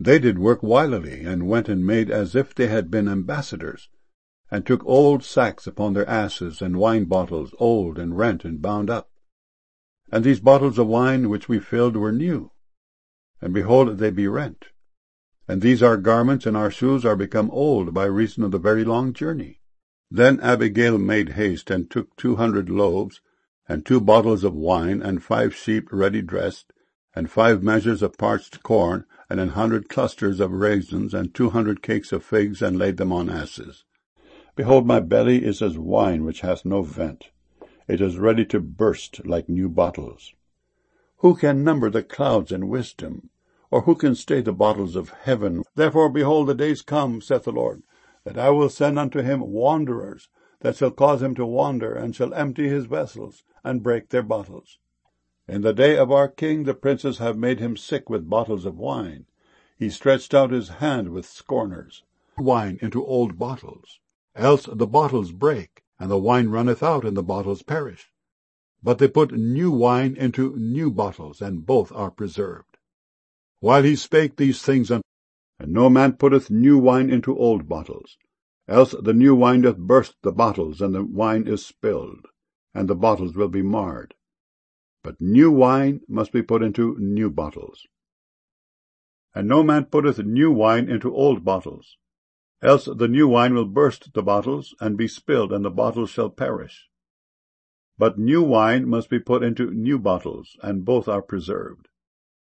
They did work wilily, and went and made as if they had been ambassadors, and took old sacks upon their asses, and wine bottles old and rent and bound up. And these bottles of wine which we filled were new, and behold, they be rent. And these our garments and our shoes are become old by reason of the very long journey. Then Abigail made haste, and took 200 loaves, and 2 bottles of wine, and 5 sheep ready dressed, and 5 measures of parched corn, and 100 clusters of raisins, and 200 cakes of figs, and laid them on asses. Behold, my belly is as wine which hath no vent. It is ready to burst like new bottles. Who can number the clouds in wisdom? Or who can stay the bottles of heaven? Therefore, behold, the days come, saith the Lord, that I will send unto him wanderers, that shall cause him to wander, and shall empty his vessels, and break their bottles. In the day of our king the princes have made him sick with bottles of wine. He stretched out his hand with scorners. Wine into old bottles. Else the bottles break, and the wine runneth out, and the bottles perish. But they put new wine into new bottles, and both are preserved. While he spake these things, and no man putteth new wine into old bottles, else the new wine doth burst the bottles, and the wine is spilled, and the bottles will be marred. But new wine must be put into new bottles. And no man putteth new wine into old bottles, else the new wine will burst the bottles, and be spilled, and the bottles shall perish. But new wine must be put into new bottles, and both are preserved.